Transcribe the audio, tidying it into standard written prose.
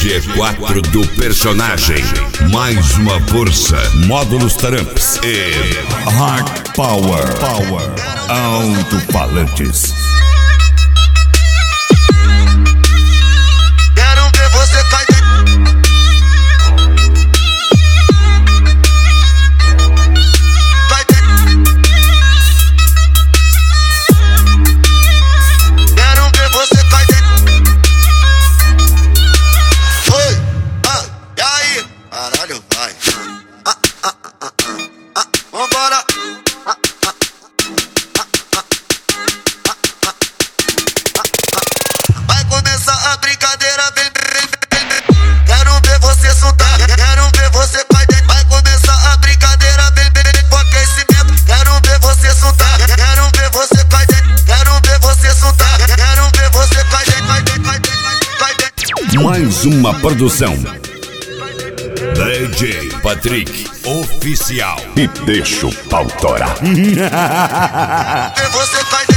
G4 do personagem. Mais uma força. Módulos Tramps e Hard Power. Alto-falantes. Quero ver você cair. Vambora! Vai começar a brincadeira, vem. Quero ver você soltar, quero ver você cair dentro. Vai começar a brincadeira, vem com aquecimento. Quero ver você soltar, quero ver você cair dentro. Quero ver você soltar, quero ver você cair dentro. Mais uma produção. DJ Patrick Oficial. E deixa o pau torar. Você cai